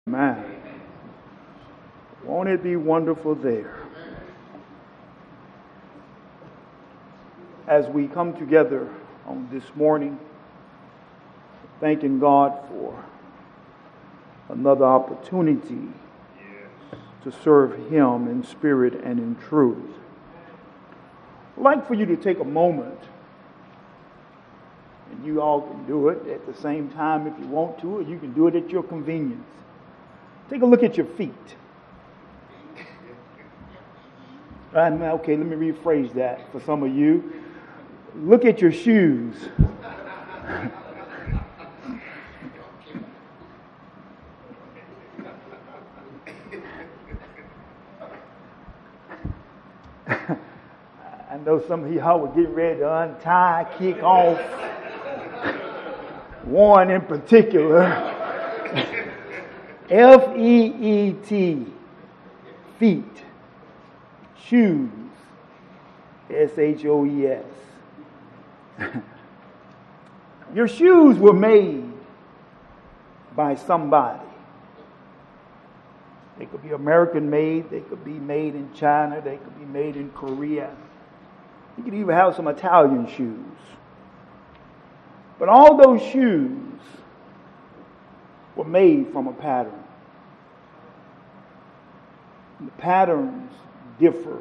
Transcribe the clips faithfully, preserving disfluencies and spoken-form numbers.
Man, won't it be wonderful there? As we come together on this morning, thanking God for another opportunity to serve Him in spirit and in truth. I'd like for you to take a moment, and you all can do it at the same time if you want to, or you can do it at your convenience. Take a look at your feet. Okay, let me rephrase that for some of you. Look at your shoes. I know some of y'all were getting ready to untie, kick off. One in particular. F E E T, feet, shoes, S H O E S. Your shoes were made by somebody. They could be American made, they could be made in China, they could be made in Korea. You could even have some Italian shoes. But all those shoes were made from a pattern. The patterns differ.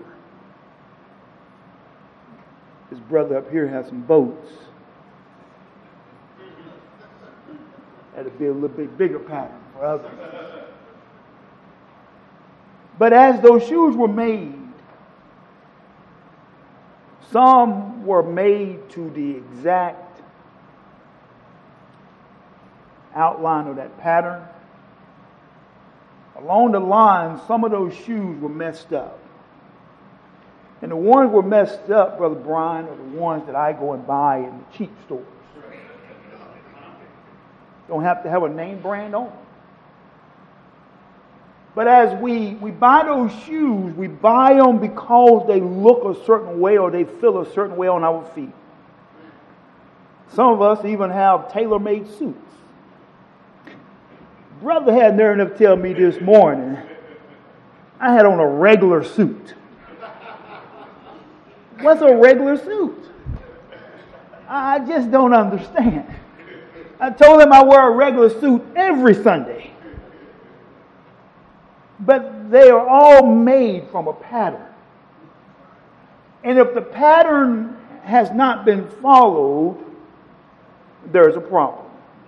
This brother up here has some boats. That'd be a little bit bigger pattern for others. But as those shoes were made, some were made to the exact outline of that pattern. Along the line, some of those shoes were messed up. And the ones were messed up, Brother Brian, are the ones that I go and buy in the cheap stores. Don't have to have a name brand on them. But as we, we buy those shoes, we buy them because they look a certain way or they feel a certain way on our feet. Some of us even have tailor-made suits. Brother had nerve enough to tell me this morning I had on a regular suit. What's a regular suit? I just don't understand. I told him I wear a regular suit every Sunday. But they are all made from a pattern. And if the pattern has not been followed, there's a problem.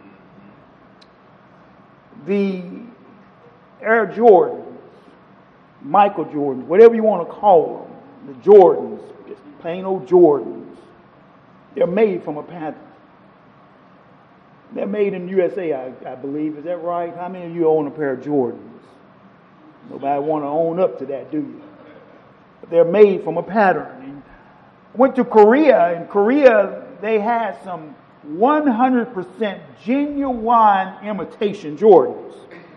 The Air Jordans, Michael Jordans, whatever you want to call them, the Jordans, just plain old Jordans, they're made from a pattern. They're made in the U S A, I, I believe. Is that right? How many of you own a pair of Jordans? Nobody want to own up to that, do you? But they're made from a pattern. And I went to Korea. In Korea, they had some one hundred percent genuine imitation Jordans.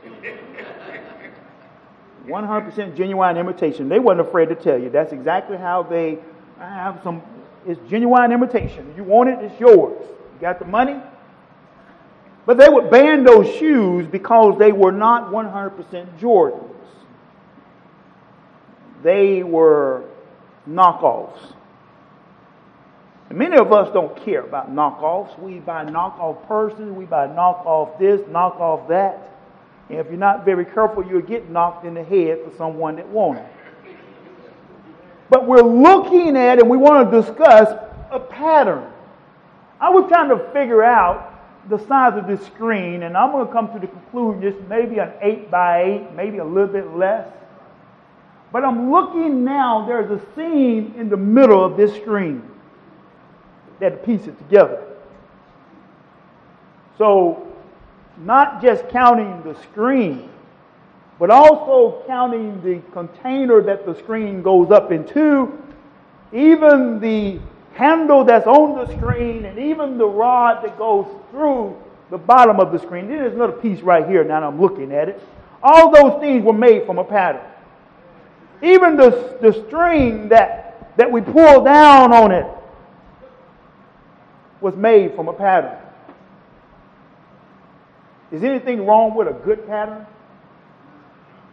one hundred percent genuine imitation. They wasn't afraid to tell you. That's exactly how they have some. It's genuine imitation. You want it, it's yours. You got the money. But they would ban those shoes because they were not one hundred percent Jordans. They were knockoffs. And many of us don't care about knockoffs. We buy knockoff purses, we buy knockoff this, knockoff that. And if you're not very careful, you'll get knocked in the head for someone that wants it. But we're looking at and we want to discuss a pattern. I was trying to figure out the size of this screen, and I'm going to come to the conclusion this may be an eight by eight, maybe a little bit less. But I'm looking now, there's a seam in the middle of this screen that piece it together. So, not just counting the screen, but also counting the container that the screen goes up into, even the handle that's on the screen, and even the rod that goes through the bottom of the screen. There's another piece right here now that I'm looking at it. All those things were made from a pattern. Even the, the string that, that we pull down on it was made from a pattern. Is anything wrong with a good pattern?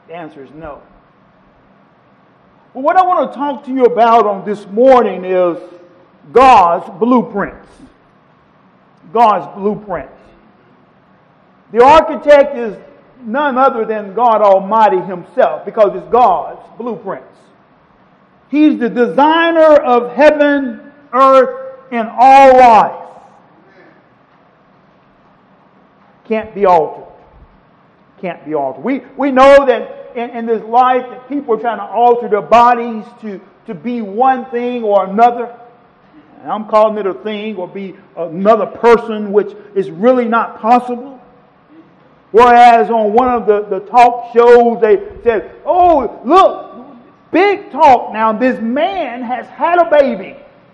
The answer is no. Well, what I want to talk to you about on this morning is God's blueprints. God's blueprints. The architect is none other than God Almighty Himself, because it's God's blueprints. He's the designer of heaven, earth, and all life. Can't be altered. Can't be altered. We, we know that in, in this life that people are trying to alter their bodies to, to be one thing or another. And I'm calling it a thing, or be another person, which is really not possible. Whereas on one of the, the talk shows, they said, oh, look, big talk now, this man has had a baby.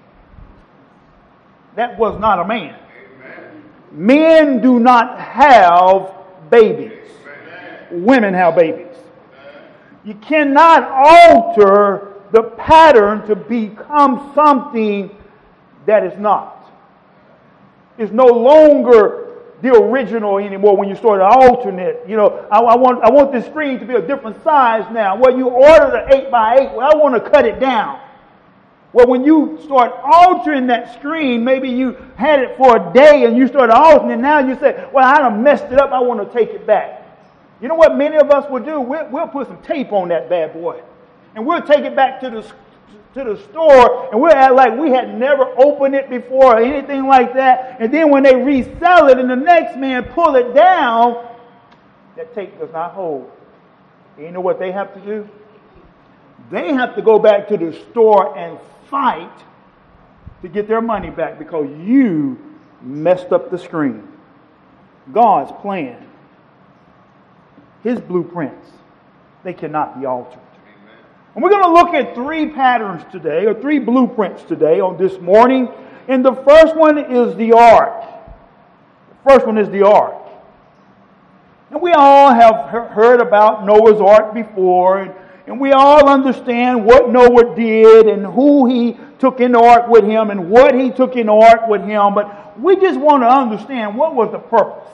That was not a man. Amen. Men do not have babies. Amen. Women have babies. Amen. You cannot alter the pattern to become something that is not. It's no longer the original anymore when you start to alternate. You know, I, I want I want this screen to be a different size now. Well, you ordered an eight by eight. Well, I want to cut it down. Well, when you start altering that screen, maybe you had it for a day and you started altering it. Now you say, well, I done messed it up. I want to take it back. You know what many of us will do? We'll, we'll put some tape on that bad boy. And we'll take it back to the to the store, and we'll act like we had never opened it before or anything like that. And then when they resell it and the next man pull it down, that tape does not hold. You know what they have to do? They have to go back to the store and fight to get their money back because you messed up the screen. God's plan, His blueprints, they cannot be altered. And we're going to look at three patterns today, or three blueprints today on this morning. And the first one is the ark. The first one is the ark. And we all have heard about Noah's ark before, and, and we all understand what Noah did and who he took in the ark with him and what he took in the ark with him. But we just want to understand what was the purpose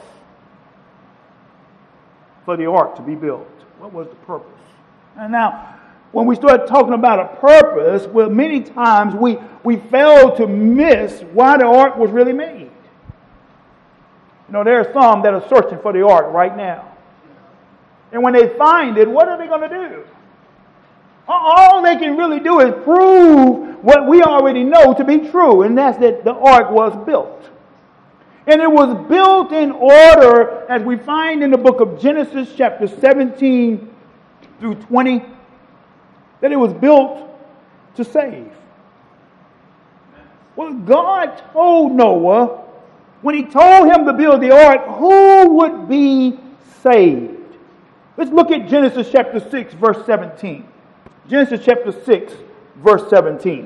for the ark to be built. What was the purpose? And now, when we start talking about a purpose, well, many times we, we fail to miss why the ark was really made. You know, there are some that are searching for the ark right now. And when they find it, what are they going to do? All they can really do is prove what we already know to be true, and that's that the ark was built. And it was built in order, as we find in the book of Genesis chapter seventeen through twenty, that it was built to save. Well, God told Noah, when He told him to build the ark, who would be saved? Let's look at Genesis chapter six, verse seventeen. Genesis chapter six, verse seventeen.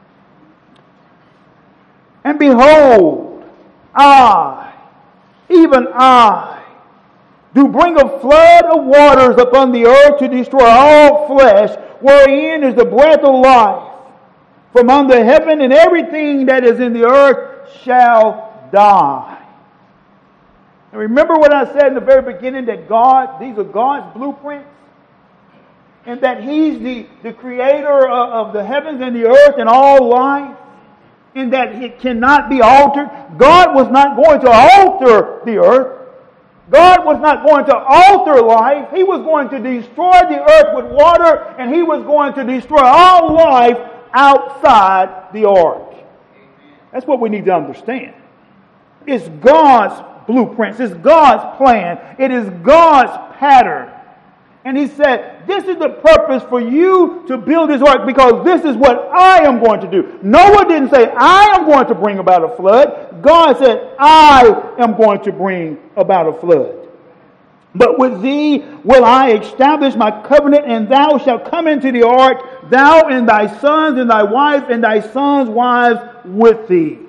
And behold, I, even I, do bring a flood of waters upon the earth to destroy all flesh, wherein is the breath of life. From under heaven, and everything that is in the earth shall die. And remember what I said in the very beginning, that God, these are God's blueprints, and that He's the, the creator of, of the heavens and the earth and all life, and that it cannot be altered. God was not going to alter the earth. God was not going to alter life. He was going to destroy the earth with water, and He was going to destroy all life outside the ark. That's what we need to understand. It's God's blueprints. It's God's plan. It is God's pattern. And He said, this is the purpose for you to build this ark, because this is what I am going to do. Noah didn't say, I am going to bring about a flood. God said, I am going to bring about a flood. But with thee will I establish my covenant, and thou shalt come into the ark, thou and thy sons and thy wife and thy sons' wives with thee.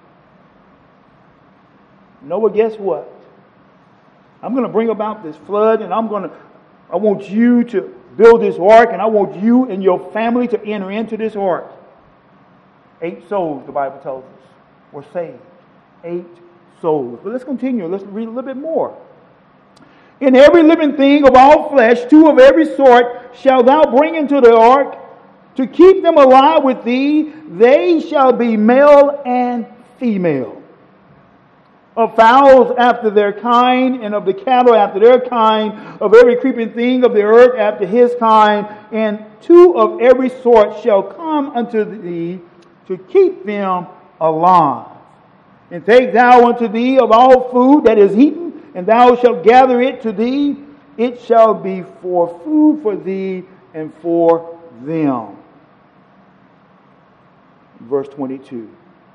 Noah, guess what? I'm going to bring about this flood, and I'm going to I want you to build this ark, and I want you and your family to enter into this ark. Eight souls, the Bible tells us, were saved. Eight souls. But let's continue. Let's read a little bit more. And every living thing of all flesh, two of every sort, shalt thou bring into the ark, to keep them alive with thee. They shall be male and female. Of fowls after their kind, and of the cattle after their kind, of every creeping thing of the earth after his kind, and two of every sort shall come unto thee, to keep them alive. And take thou unto thee of all food that is eaten, and thou shalt gather it to thee. It shall be for food for thee and for them. Verse twenty-two.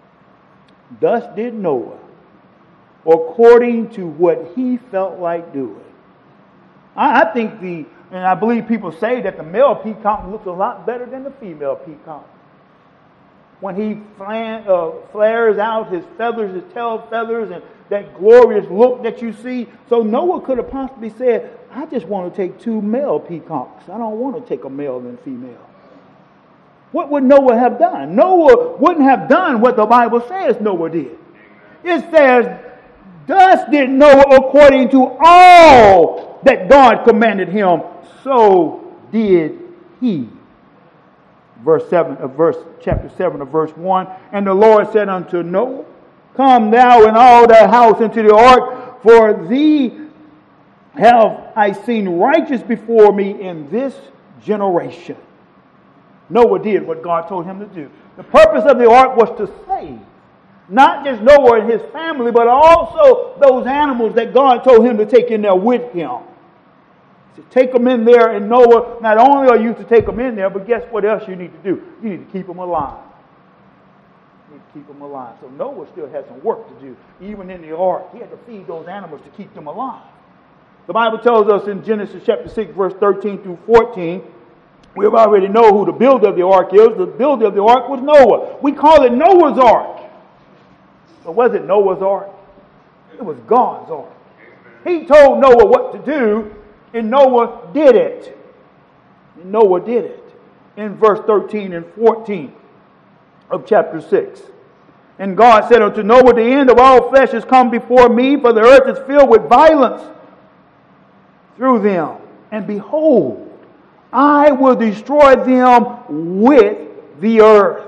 Thus did Noah, according to what he felt like doing. I, I think the, and I believe people say that the male peacock looks a lot better than the female peacock. When he flan, uh, flares out his feathers, his tail feathers, and that glorious look that you see. So Noah could have possibly said, I just want to take two male peacocks. I don't want to take a male and female. What would Noah have done? Noah wouldn't have done what the Bible says Noah did. It says, thus did Noah according to all that God commanded him, so did he. Verse seven of verse chapter seven of verse one. And the Lord said unto Noah, come thou and all thy house into the ark, for thee have I seen righteous before me in this generation. Noah did what God told him to do. The purpose of the ark was to save not just Noah and his family, but also those animals that God told him to take in there with him. To take them in there, and Noah, not only are you to take them in there, but guess what else you need to do? You need to keep them alive. You need to keep them alive. So Noah still had some work to do. Even in the ark, he had to feed those animals to keep them alive. The Bible tells us in Genesis chapter six, verse thirteen through fourteen, we already know who the builder of the ark is. The builder of the ark was Noah. We call it Noah's ark. But was it Noah's ark? It was God's ark. He told Noah what to do, and Noah did it. And Noah did it. In verse thirteen and fourteen of chapter six. And God said unto Noah, the end of all flesh is come before me, for the earth is filled with violence through them. And behold, I will destroy them with the earth.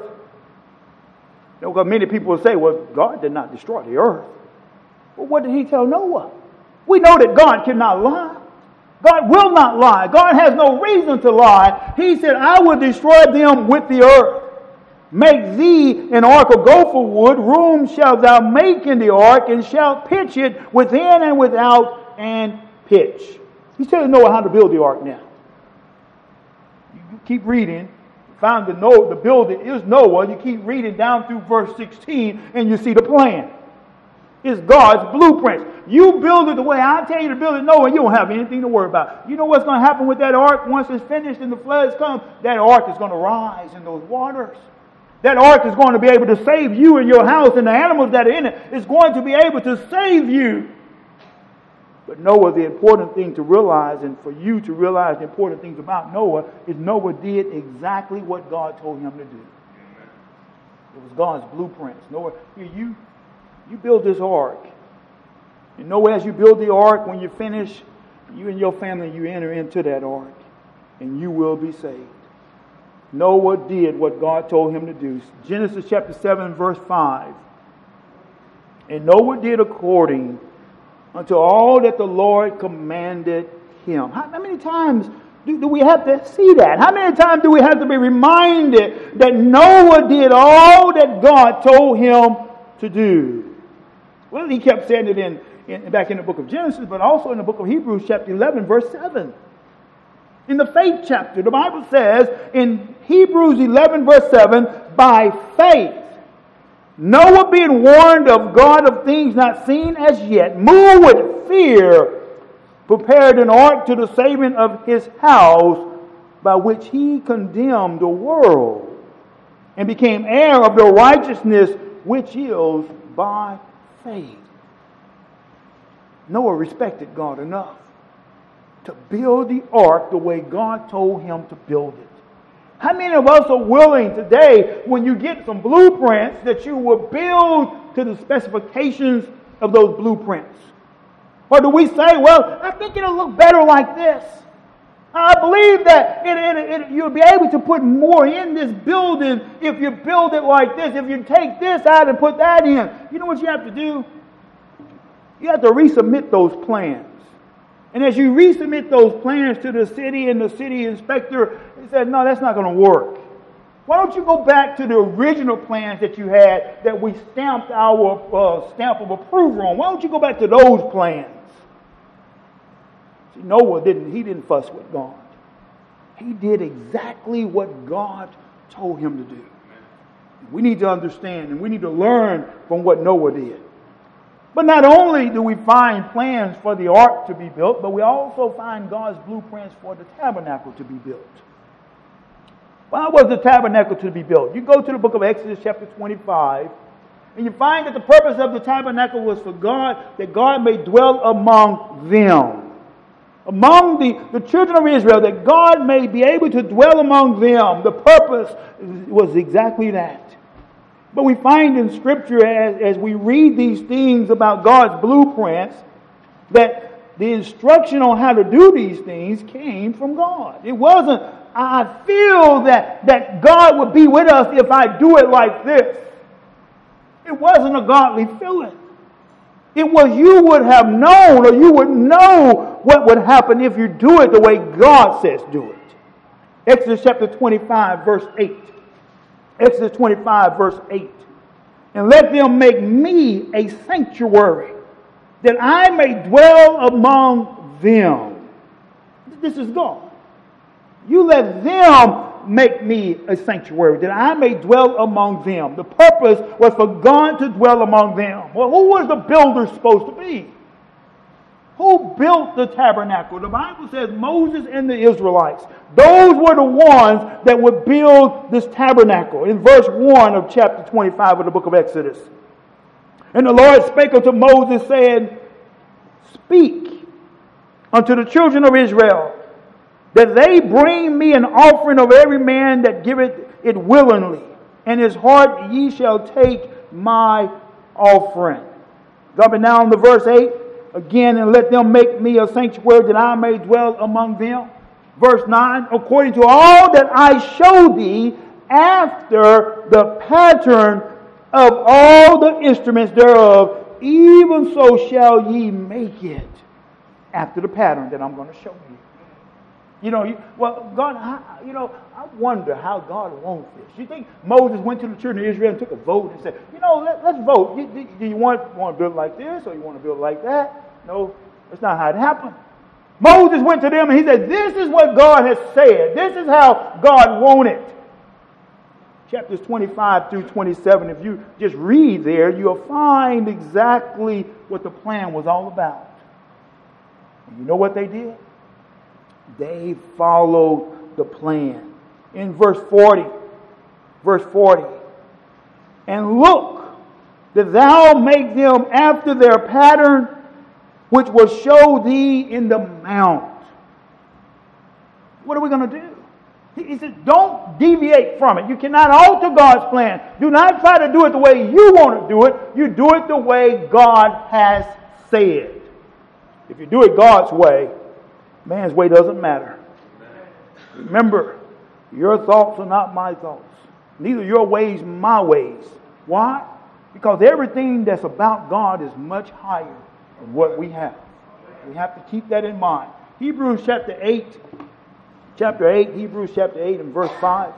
You know, because many people will say, well, God did not destroy the earth. Well, what did he tell Noah? We know that God cannot lie. God will not lie. God has no reason to lie. He said, I will destroy them with the earth. Make thee an ark of gopher wood. Room shalt thou make in the ark, and shalt pitch it within and without, and pitch. He's telling Noah how to build the ark now. You keep reading. Found the, Noah, the builder is Noah. You keep reading down through verse sixteen, and you see the plan. It's God's blueprint. You build it the way I tell you to build it, Noah, you don't have anything to worry about. You know what's going to happen with that ark once it's finished and the floods come? That ark is going to rise in those waters. That ark is going to be able to save you and your house, and the animals that are in it is going to be able to save you. But Noah, the important thing to realize, and for you to realize the important things about Noah, is Noah did exactly what God told him to do. It was God's blueprints. Noah, here you, you build this ark. And Noah, as you build the ark, when you finish, you and your family, you enter into that ark, and you will be saved. Noah did what God told him to do. Genesis chapter seven, verse five. And Noah did according unto all that the Lord commanded him. How, how many times do, do we have to see that? How many times do we have to be reminded that Noah did all that God told him to do? Well, he kept saying it in, in back in the book of Genesis, but also in the book of Hebrews chapter eleven, verse seven. In the faith chapter, the Bible says in Hebrews eleven, verse seven, by faith, Noah, being warned of God of things not seen as yet, moved with fear, prepared an ark to the saving of his house, by which he condemned the world, and became heir of the righteousness which is by faith. Noah respected God enough to build the ark the way God told him to build it. How many of us are willing today, when you get some blueprints, that you will build to the specifications of those blueprints? Or do we say, well, I think it'll look better like this. I believe that it, it, it, you'll be able to put more in this building if you build it like this, if you take this out and put that in. You know what you have to do? You have to resubmit those plans. And as you resubmit those plans to the city and the city inspector, he said, no, that's not going to work. Why don't you go back to the original plans that you had that we stamped our uh, stamp of approval on? Why don't you go back to those plans? See, Noah didn't, he didn't fuss with God. He did exactly what God told him to do. We need to understand and we need to learn from what Noah did. But not only do we find plans for the ark to be built, but we also find God's blueprints for the tabernacle to be built. Why was the tabernacle to be built? You go to the book of Exodus chapter twenty-five, and you find that the purpose of the tabernacle was for God, that God may dwell among them. Among the, the children of Israel, that God may be able to dwell among them. The purpose was exactly that. But we find in Scripture, as, as we read these things about God's blueprints, that the instruction on how to do these things came from God. It wasn't, I feel that, that God would be with us if I do it like this. It wasn't a godly feeling. It was you would have known, or you would know what would happen if you do it the way God says do it. Exodus chapter twenty-five, verse eight. Exodus twenty-five, verse eight. And let them make me a sanctuary, that I may dwell among them. This is God. You let them make me a sanctuary, that I may dwell among them. The purpose was for God to dwell among them. Well, who was the builder supposed to be? Who built the tabernacle? The Bible says Moses and the Israelites. Those were the ones that would build this tabernacle. In verse one of chapter twenty-five of the book of Exodus. And the Lord spake unto Moses, saying, Speak unto the children of Israel, that they bring me an offering of every man that giveth it willingly. And his heart ye shall take my offering. Dropping down to verse eight. Again, and let them make me a sanctuary that I may dwell among them. Verse nine, according to all that I show thee, after the pattern of all the instruments thereof, even so shall ye make it, after the pattern that I'm going to show you. You know, you, well, God, I, you know, I wonder how God wants this. You think Moses went to the children of Israel and took a vote and said, you know, let, let's vote. Do, do, do you want, want to build like this or you want to build like that? No, that's not how it happened. Moses went to them and he said, this is what God has said. This is how God wanted. Chapters twenty-five through twenty-seven, if you just read there, you'll find exactly what the plan was all about. And you know what they did? They followed the plan. In verse forty, verse forty, and look, that thou make them after their pattern, which will show thee in the mount. What are we going to do? He said, don't deviate from it. You cannot alter God's plan. Do not try to do it the way you want to do it. You do it the way God has said. If you do it God's way, man's way doesn't matter. Remember, your thoughts are not my thoughts. Neither your ways my ways. Why? Because everything that's about God is much higher than what we have. We have to keep that in mind. Hebrews chapter eight, chapter eight, Hebrews chapter eight and verse five.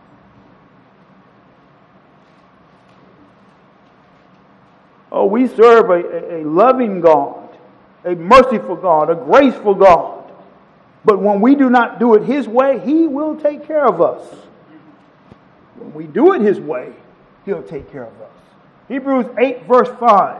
Oh, we serve a, a, a loving God, a merciful God, a graceful God. But when we do not do it His way, He will take care of us. When we do it His way, He'll take care of us. Hebrews eight verse five.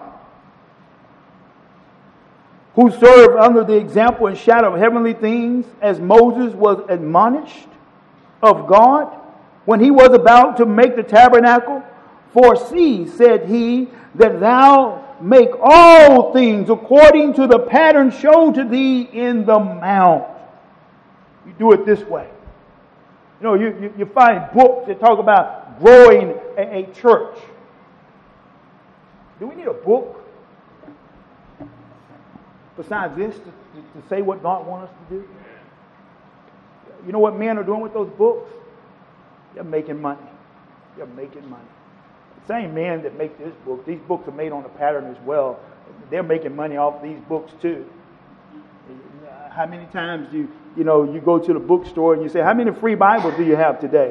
Who serve under the example and shadow of heavenly things, as Moses was admonished of God when he was about to make the tabernacle. For see, said he, that thou make all things according to the pattern showed to thee in the mount. You do it this way. You know, you, you, you find books that talk about growing a, a church. Do we need a book? besides this to, to, to say what God wants us to do? You know what men are doing with those books? They're making money. They're making money. The same men that make this book, these books are made on a pattern as well. They're making money off these books too. How many times do you, you know, you go to the bookstore and you say, how many free Bibles do you have today?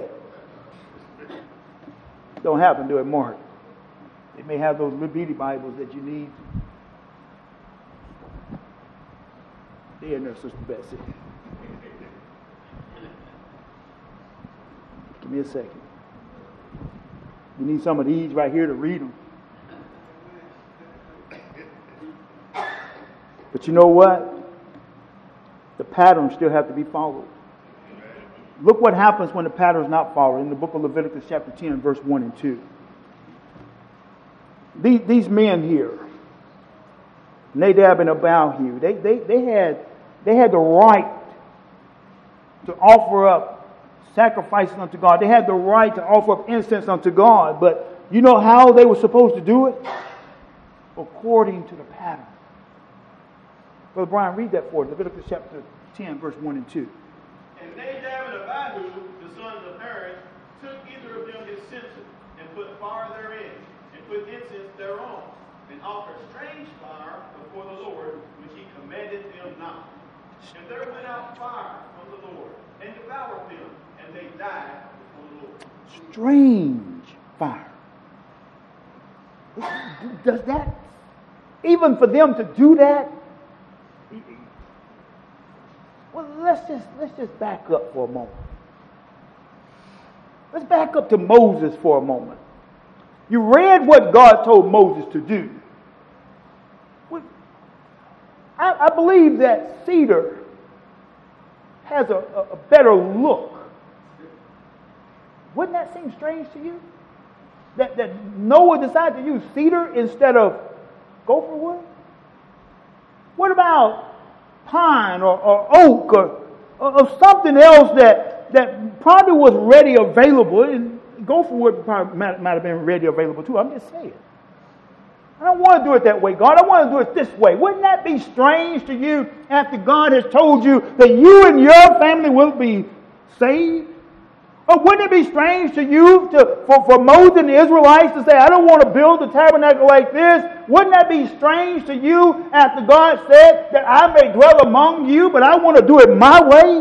Don't have them, do it, Mark. They may have those little bitty Bibles that you need. They're in there, Sister Betsy. Give me a second. You need some of these right here to read them. But you know what? The patterns still have to be followed. Look what happens when the pattern is not followed in the book of Leviticus chapter ten, verse one and two. These, these men here, Nadab and Abihu, they, they, they, had, they had the right to offer up sacrifices unto God. They had the right to offer up incense unto God. But you know how they were supposed to do it? According to the pattern. Brother Brian, read that for us. Leviticus chapter ten, verse one and two. And Nadab and Abihu, the sons of Aaron, took either of them his censer, and put fire therein, and put incense thereon, and offered strange fire before the Lord, which he commanded them not. And there went out fire from the Lord, and devoured them, and they died before the Lord. Strange fire. Does that, even for them to do that? Well, let's just let's just back up for a moment. Let's back up to Moses for a moment. You read what God told Moses to do. I, I believe that cedar has a, a, a better look. Wouldn't that seem strange to you? That, that Noah decided to use cedar instead of gopher wood? What about pine or, or oak or, or, or something else that, that probably was ready available? And gopher wood probably might, might have been ready available too. I'm just saying. I don't want to do it that way, God. I want to do it this way. Wouldn't that be strange to you after God has told you that you and your family will be saved? Or wouldn't it be strange to you to, for, for Moses and the Israelites to say, I don't want to build a tabernacle like this? Wouldn't that be strange to you after God said that I may dwell among you, but I want to do it my way?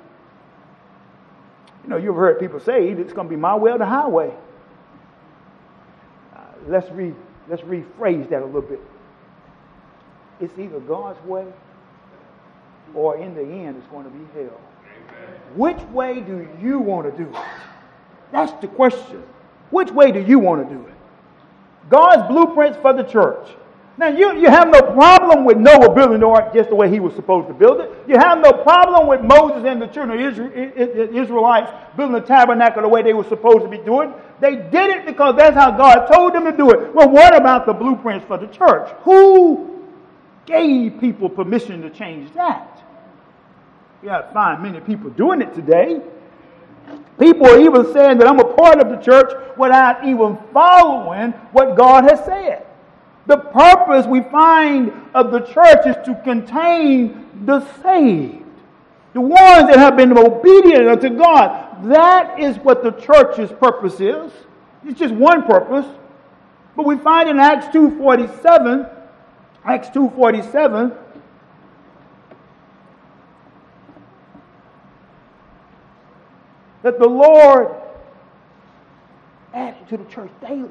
You know, you've heard people say it's going to be my way or the highway. Uh, let's re, let's rephrase that a little bit. It's either God's way or in the end it's going to be hell. Which way do you want to do it? That's the question. Which way do you want to do it? God's blueprints for the church. Now, you, you have no problem with Noah building the ark just the way he was supposed to build it. You have no problem with Moses and the children of Israel, Israelites building the tabernacle the way they were supposed to be doing. They did it because that's how God told them to do it. Well, what about the blueprints for the church? Who gave people permission to change that? You got to find many people doing it today. People are even saying that I'm a part of the church without even following what God has said. The purpose we find of the church is to contain the saved, the ones that have been obedient unto God. That is what the church's purpose is. It's just one purpose. But we find in Acts two forty-seven, Acts two forty-seven, that the Lord added to the church daily.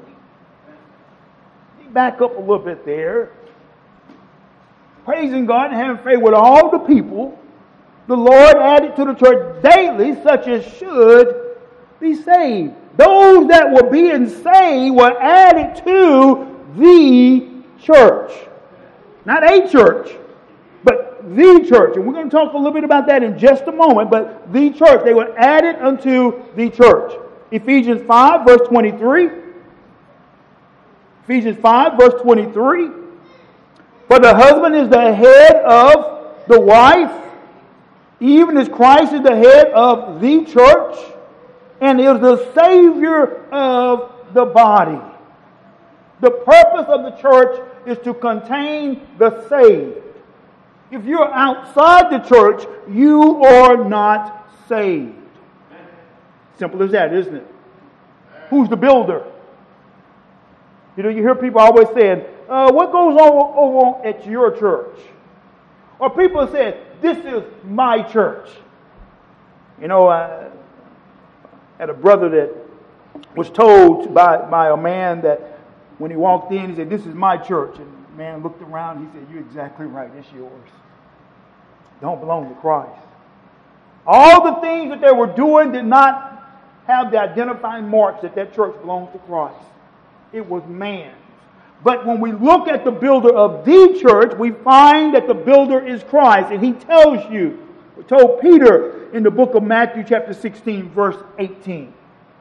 Back up a little bit there. Praising God and having faith with all the people, the Lord added to the church daily such as should be saved. Those that were being saved were added to the church. Not a church, but the church. And we're going to talk a little bit about that in just a moment. But the church, they were added unto the church. Ephesians five, verse twenty-three. Ephesians five, verse twenty-three. For the husband is the head of the wife, even as Christ is the head of the church, and is the Savior of the body. The purpose of the church is to contain the saved. If you're outside the church, you are not saved. Simple as that, isn't it? Who's the builder? You know, you hear people always saying, uh, what goes on over at your church? Or people say, this is my church. You know, I had a brother that was told by, by a man that when he walked in, he said, this is my church. And the man looked around, he said, you're exactly right, it's yours. Don't belong to Christ. All the things that they were doing did not have the identifying marks that that church belongs to Christ. It was man's. But when we look at the builder of the church, we find that the builder is Christ. And he tells you, we told Peter in the book of Matthew chapter sixteen, verse eighteen.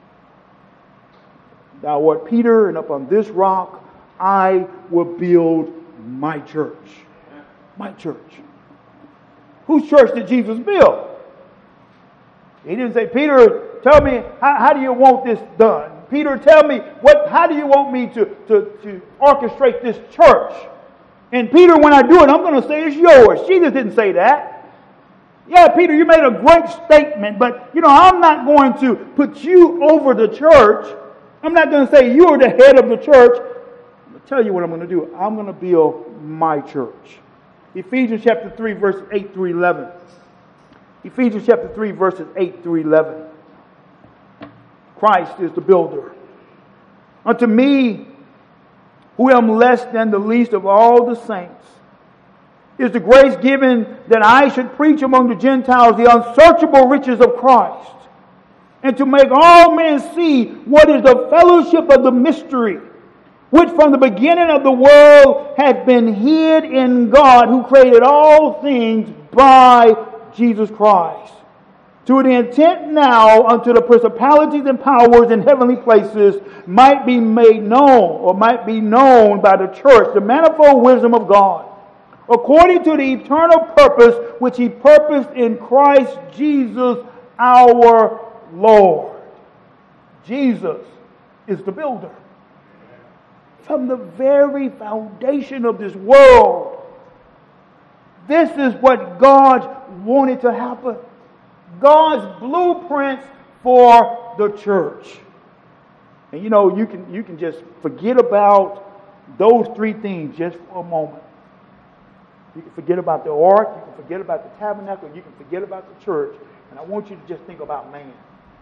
Thou art Peter, and upon this rock I will build my church. My church. Whose church did Jesus build? He didn't say, Peter, tell me, how, how do you want this done? Peter, tell me, what? how do you want me to, to, to orchestrate this church? And Peter, when I do it, I'm going to say it's yours. Jesus didn't say that. Yeah, Peter, you made a great statement, but, you know, I'm not going to put you over the church. I'm not going to say you're the head of the church. I'm going to tell you what I'm going to do. I'm going to build my church. Ephesians chapter three, verses eight through eleven. Ephesians chapter three, verses eight through eleven. Christ is the builder. Unto me, who am less than the least of all the saints, is the grace given that I should preach among the Gentiles the unsearchable riches of Christ, and to make all men see what is the fellowship of the mystery, which from the beginning of the world had been hid in God, who created all things by Jesus Christ, to the intent now unto the principalities and powers in heavenly places might be made known, or might be known by the church, the manifold wisdom of God, according to the eternal purpose which He purposed in Christ Jesus our Lord. Jesus is the builder. From the very foundation of this world, this is what God wanted to happen. God's blueprints for the church. And you know, you can you can just forget about those three things just for a moment. You can forget about the ark, you can forget about the tabernacle, you can forget about the church. And I want you to just think about man.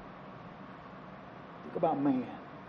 Think about man.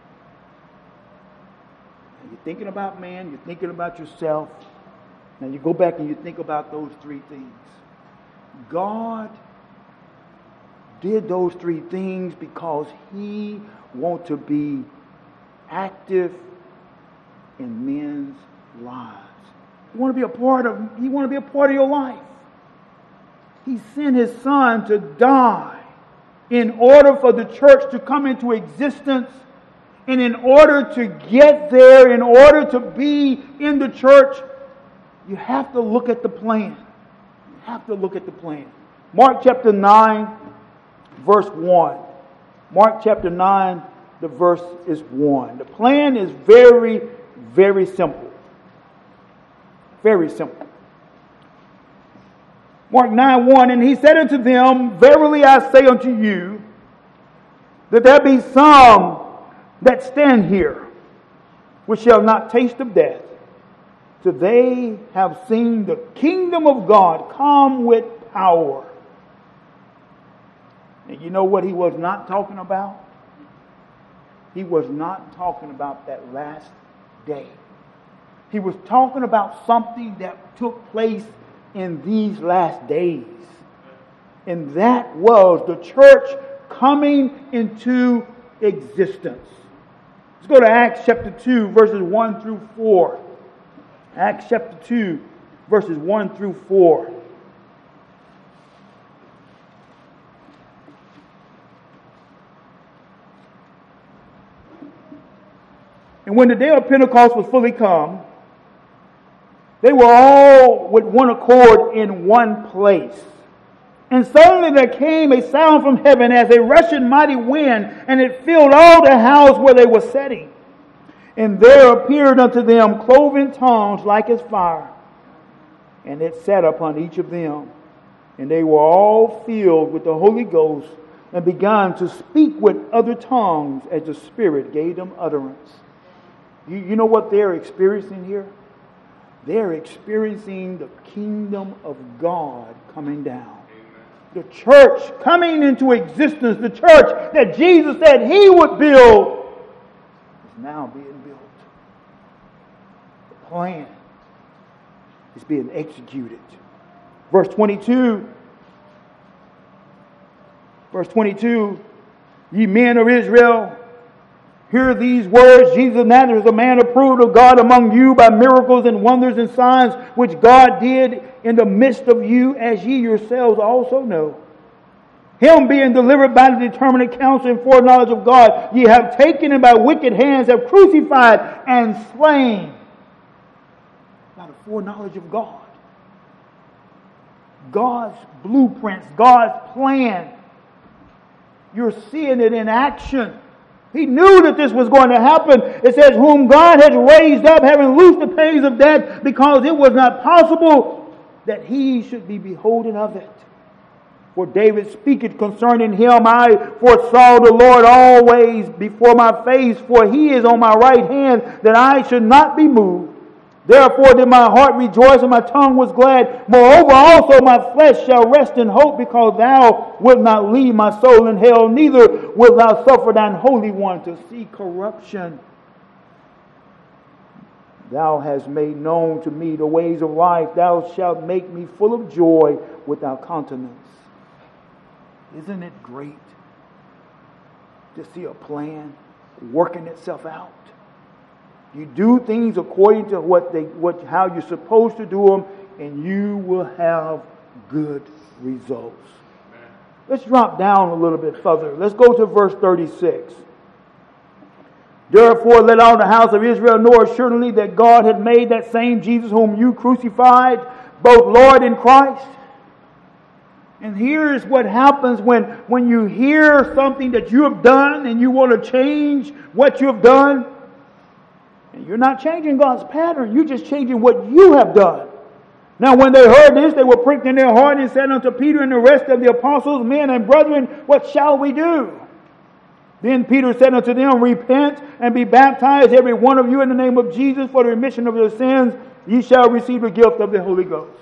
And you're thinking about man, you're thinking about yourself. Now you go back and you think about those three things. God did those three things because He wants to be active in men's lives. He want to be a part of. He want to be a part of your life. He sent His Son to die in order for the church to come into existence, and in order to get there, in order to be in the church, you have to look at the plan. You have to look at the plan. Mark chapter nine, verse one. Mark chapter nine, the verse is one. The plan is very, very simple. Very simple. Mark nine, one, and He said unto them, verily I say unto you, that there be some that stand here, which shall not taste of death, till they have seen the kingdom of God come with power. And you know what He was not talking about? He was not talking about that last day. He was talking about something that took place in these last days. And that was the church coming into existence. Let's go to Acts chapter two, verses one through four. Acts chapter two, verses one through four. And when the day of Pentecost was fully come, they were all with one accord in one place. And suddenly there came a sound from heaven as a rushing mighty wind, and it filled all the house where they were sitting. And there appeared unto them cloven tongues like as fire, and it sat upon each of them. And they were all filled with the Holy Ghost and began to speak with other tongues as the Spirit gave them utterance. You, you know what they're experiencing here? They're experiencing the kingdom of God coming down. The church coming into existence, the church that Jesus said He would build, is now being built. The plan is being executed. Verse twenty-two. Verse twenty-two. Ye men of Israel, hear these words. Jesus of Nazareth, a man approved of God among you by miracles and wonders and signs which God did in the midst of you, as ye yourselves also know. Him being delivered by the determinate counsel and foreknowledge of God, ye have taken and by wicked hands have crucified and slain. By the foreknowledge of God. God's blueprints, God's plan. You're seeing it in action. He knew that this was going to happen. It says, whom God has raised up, having loosed the pains of death, because it was not possible that he should be beholden of it. For David speaketh concerning him, I foresaw the Lord always before my face, for he is on my right hand, that I should not be moved. Therefore did my heart rejoice, and my tongue was glad. Moreover also my flesh shall rest in hope, because thou wilt not leave my soul in hell, neither wilt thou suffer thine Holy One to see corruption. Thou hast made known to me the ways of life. Thou shalt make me full of joy with thy countenance. Isn't it great to see a plan working itself out? You do things according to what they, what, how you're supposed to do them, and you will have good results. Amen. Let's drop down a little bit further. Let's go to verse thirty-six. Therefore let all the house of Israel know assuredly that God had made that same Jesus whom you crucified, both Lord and Christ. And here's what happens when, when you hear something that you have done and you want to change what you have done. And you're not changing God's pattern. You're just changing what you have done. Now when they heard this, they were pricked in their heart and said unto Peter and the rest of the apostles, men and brethren, what shall we do? Then Peter said unto them, repent and be baptized, every one of you, in the name of Jesus for the remission of your sins. Ye shall receive the gift of the Holy Ghost.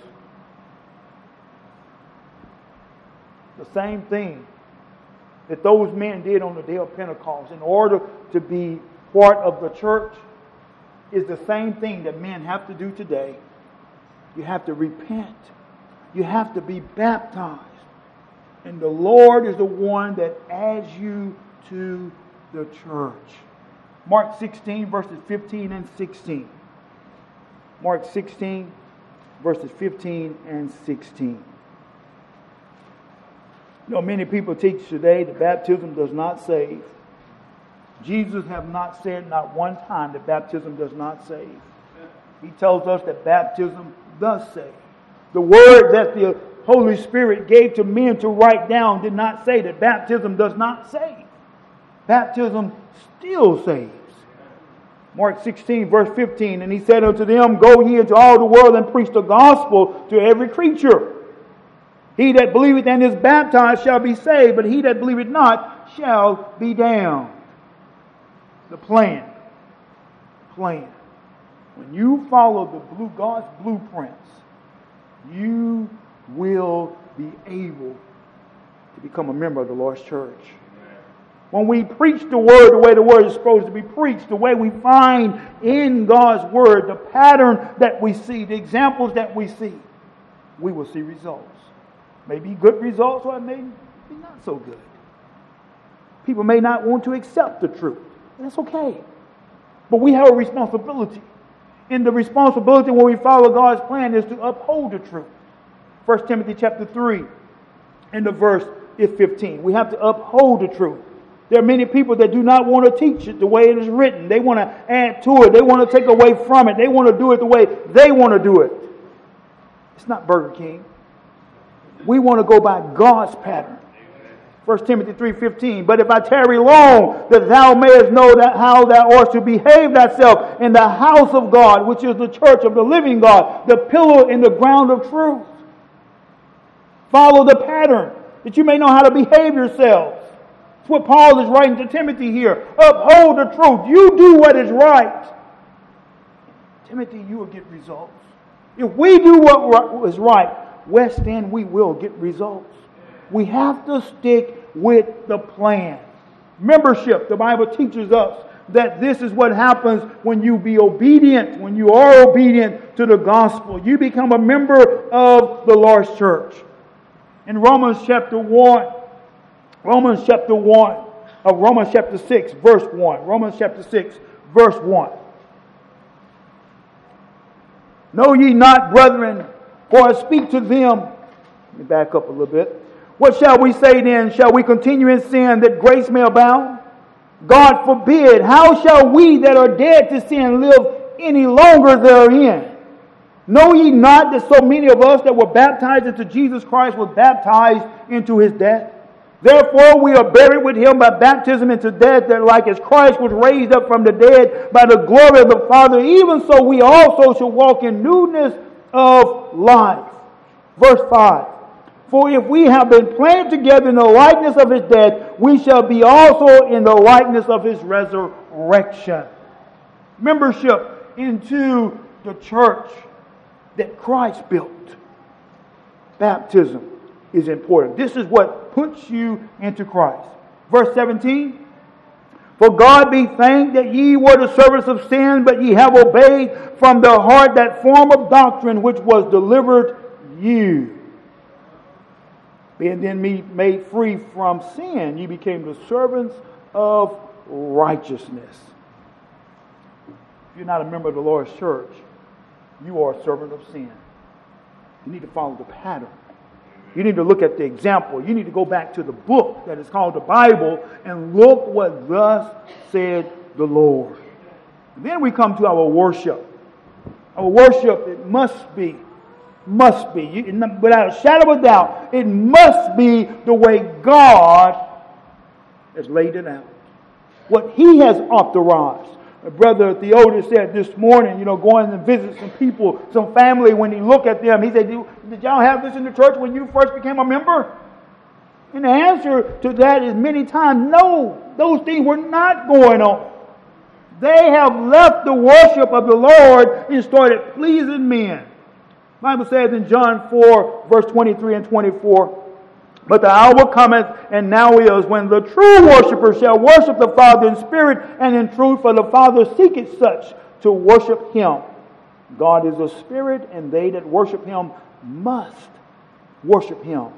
The same thing that those men did on the day of Pentecost in order to be part of the church is the same thing that men have to do today. You have to repent. You have to be baptized. And the Lord is the one that adds you to the church. Mark sixteen, verses fifteen and sixteen. Mark sixteen, verses fifteen and sixteen. You know, many people teach today that baptism does not save. Jesus have not said not one time that baptism does not save. He tells us that baptism does save. The word that the Holy Spirit gave to men to write down did not say that baptism does not save. Baptism still saves. Mark sixteen, verse fifteen, and he said unto them, go ye into all the world and preach the gospel to every creature. He that believeth and is baptized shall be saved, but he that believeth not shall be damned. The plan. Plan. When you follow the blue God's blueprints, you will be able to become a member of the Lord's church. When we preach the word the way the word is supposed to be preached, the way we find in God's word, the pattern that we see, the examples that we see, we will see results. Maybe good results, or it may be not so good. People may not want to accept the truth. That's okay. But we have a responsibility. And the responsibility when we follow God's plan is to uphold the truth. First Timothy chapter three, and the verse is fifteen. We have to uphold the truth. There are many people that do not want to teach it the way it is written. They want to add to it. They want to take away from it. They want to do it the way they want to do it. It's not Burger King. We want to go by God's pattern. First Timothy three fifteen. But if I tarry long, that thou mayest know that how thou ought to behave thyself in the house of God, which is the church of the living God, the pillar and the ground of truth. Follow the pattern, that you may know how to behave yourselves. That's what Paul is writing to Timothy here. Uphold the truth. You do what is right. Timothy, you will get results. If we do what is right, West End, we will get results. We have to stick with the plan. Membership, the Bible teaches us that this is what happens when you be obedient, when you are obedient to the gospel. You become a member of the Lord's church. In Romans chapter one, Romans chapter one, of Romans chapter six, verse one. Romans chapter six, verse one. Know ye not, brethren, for I speak to them. Let me back up a little bit. What shall we say then? Shall we continue in sin that grace may abound? God forbid. How shall we that are dead to sin live any longer therein? Know ye not that so many of us that were baptized into Jesus Christ were baptized into His death? Therefore we are buried with Him by baptism into death, that like as Christ was raised up from the dead by the glory of the Father, even so we also shall walk in newness of life. Verse five. For if we have been planted together in the likeness of His death, we shall be also in the likeness of His resurrection. Membership into the church that Christ built. Baptism is important. This is what puts you into Christ. Verse seventeen. For God be thanked that ye were the servants of sin, but ye have obeyed from the heart that form of doctrine which was delivered you. Being then made free from sin, you became the servants of righteousness. If you're not a member of the Lord's church, you are a servant of sin. You need to follow the pattern. You need to look at the example. You need to go back to the book that is called the Bible and look what thus said the Lord. And then we come to our worship. Our worship, it must be Must be, without a shadow of a doubt, it must be the way God has laid it out. What He has authorized. Brother Theodis said this morning, you know, going to visit some people, some family, when he looked at them, he said, did y'all have this in the church when you first became a member? And the answer to that is many times, no, those things were not going on. They have left the worship of the Lord and started pleasing men. The Bible says in John four, verse twenty-three and twenty-four, but the hour cometh, and now is, when the true worshippers shall worship the Father in spirit and in truth, for the Father seeketh such to worship Him. God is a spirit, and they that worship Him must worship Him.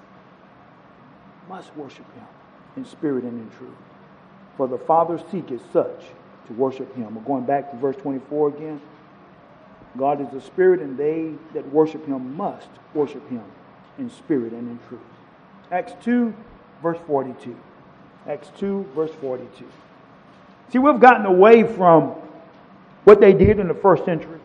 Must worship Him in spirit and in truth. For the Father seeketh such to worship Him. We're going back to verse twenty-four again. God is a spirit, and they that worship Him must worship Him in spirit and in truth. Acts two, verse forty-two. Acts two, verse forty-two. See, we've gotten away from what they did in the first century.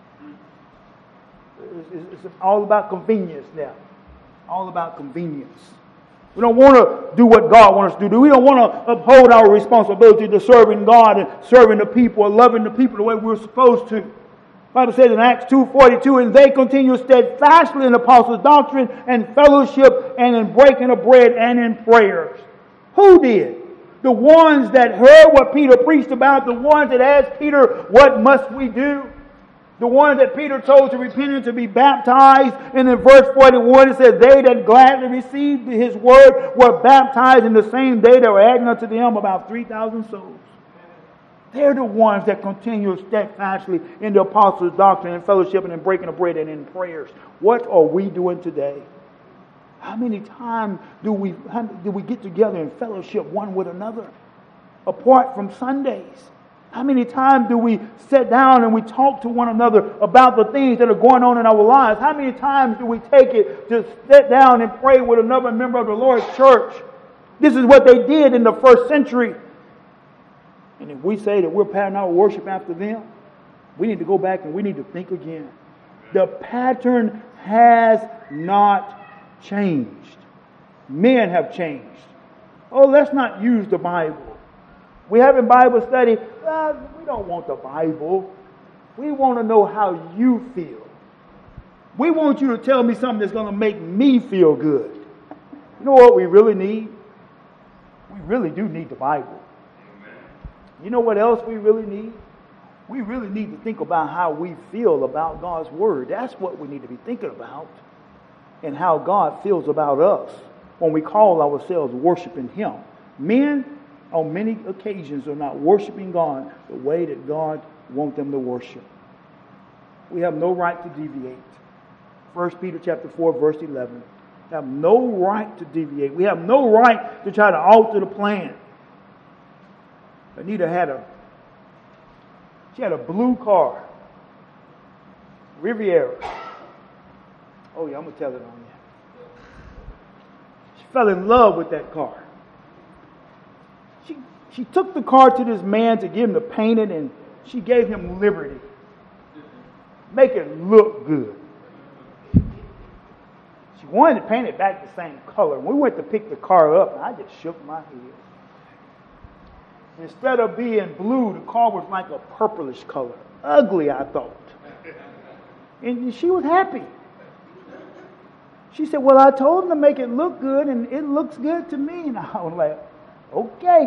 It's all about convenience now. All about convenience. We don't want to do what God wants us to do. We don't want to uphold our responsibility to serving God and serving the people and loving the people the way we're supposed to. The Bible says in Acts two forty-two, and they continue steadfastly in the apostles' doctrine and fellowship and in breaking of bread and in prayers. Who did? The ones that heard what Peter preached about, the ones that asked Peter, what must we do? The ones that Peter told to repent and to be baptized. And in verse forty-one it says, they that gladly received His word were baptized in the same day. That were adding unto them about three thousand souls. They're the ones that continue steadfastly in the apostles' doctrine and fellowship and in breaking of bread and in prayers. What are we doing today? How many times do we how, do we get together and fellowship one with another apart from Sundays? How many times do we sit down and we talk to one another about the things that are going on in our lives? How many times do we take it to sit down and pray with another member of the Lord's church? This is what they did in the first century. And if we say that we're patterning our worship after them, we need to go back and we need to think again. The pattern has not changed. Men have changed. Oh, let's not use the Bible. We having Bible study. Uh, we don't want the Bible. We want to know how you feel. We want you to tell me something that's going to make me feel good. You know what we really need? We really do need the Bible. You know what else we really need? We really need to think about how we feel about God's Word. That's what we need to be thinking about. And how God feels about us when we call ourselves worshiping Him. Men, on many occasions, are not worshiping God the way that God wants them to worship. We have no right to deviate. First Peter chapter four, verse eleven. We have no right to deviate. We have no right to try to alter the plan. Anita had a she had a blue car, Riviera. Oh yeah, I'm gonna tell it on you. She fell in love with that car. She she took the car to this man to get him to paint it, and she gave him liberty. Make it look good. She wanted to paint it back the same color. When we went to pick the car up, and I just shook my head. Instead of being blue, the car was like a purplish color. Ugly, I thought. And she was happy. She said, well, I told him to make it look good, and it looks good to me. And I was like, okay.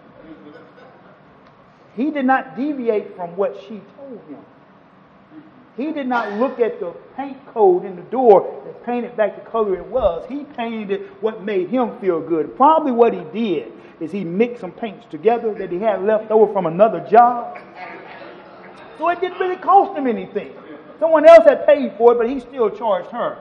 He did not deviate from what she told him. He did not look at the paint code in the door and paint it back the color it was. He painted what made him feel good. Probably what he did is he mixed some paints together that he had left over from another job. So it didn't really cost him anything. Someone else had paid for it, but he still charged her.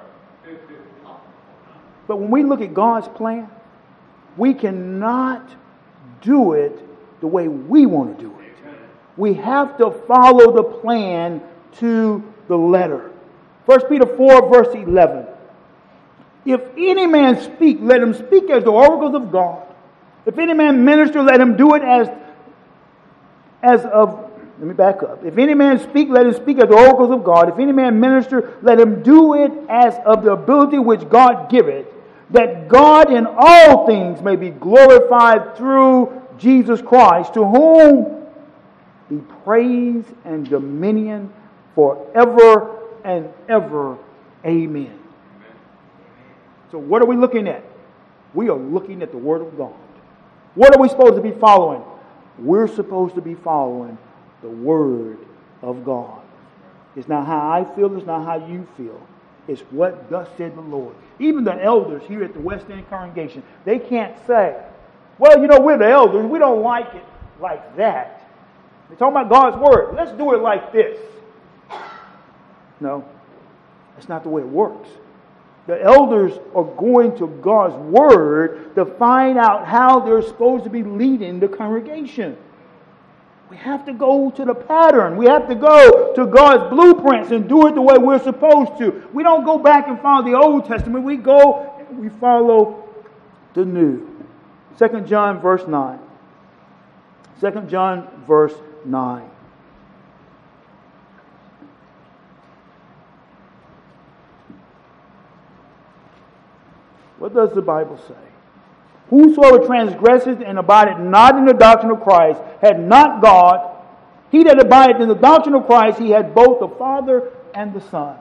But when we look at God's plan, we cannot do it the way we want to do it. We have to follow the plan to the letter. First Peter four, verse eleven. If any man speak, let him speak as the oracles of God. If any man minister, let him do it as, as of, let me back up. If any man speak, let him speak as the oracles of God. If any man minister, let him do it as of the ability which God giveth, that God in all things may be glorified through Jesus Christ, to whom be praise and dominion forever and ever. Amen. So what are we looking at? We are looking at the Word of God. What are we supposed to be following? We're supposed to be following the Word of God. It's not how I feel, it's not how you feel. It's what thus said the Lord. Even the elders here at the West End congregation, they can't say, well, you know, we're the elders, we don't like it like that. They're talking about God's Word. Let's do it like this. No, that's not the way it works. The elders are going to God's Word to find out how they're supposed to be leading the congregation. We have to go to the pattern. We have to go to God's blueprints and do it the way we're supposed to. We don't go back and follow the Old Testament. We go and we follow the New. Second John verse nine. Second John verse nine. What does the Bible say? Whosoever transgresseth and abideth not in the doctrine of Christ had not God. He that abideth in the doctrine of Christ, he had both the Father and the Son.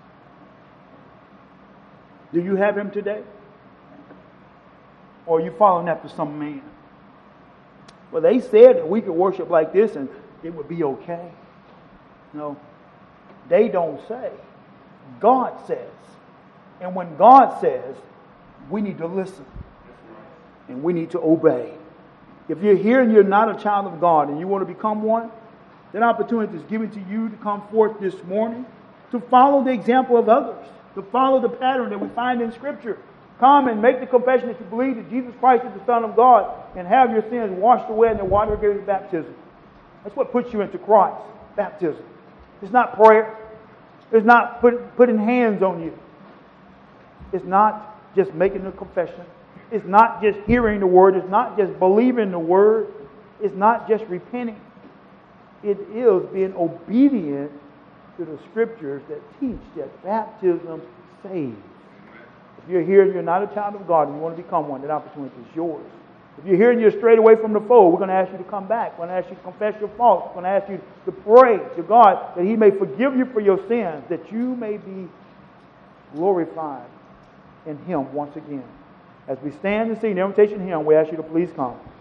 Do you have Him today? Or are you following after some man? Well, they said that we could worship like this and it would be okay. No, they don't say. God says. And when God says, we need to listen. And we need to obey. If you're here and you're not a child of God and you want to become one, that opportunity is given to you to come forth this morning, to follow the example of others, to follow the pattern that we find in Scripture. Come and make the confession that you believe that Jesus Christ is the Son of God and have your sins washed away in the water of your baptism. That's what puts you into Christ, baptism. It's not prayer. It's not put, putting hands on you. It's not just making the confession. It's not just hearing the Word. It's not just believing the Word. It's not just repenting. It is being obedient to the Scriptures that teach that baptism saves. If you're here and you're not a child of God and you want to become one, that opportunity is yours. If you're here and you're strayed away from the fold, we're going to ask you to come back. We're going to ask you to confess your faults. We're going to ask you to pray to God that He may forgive you for your sins, that you may be glorified in Him once again. As we stand and sing the invitation hymn, we ask you to please come.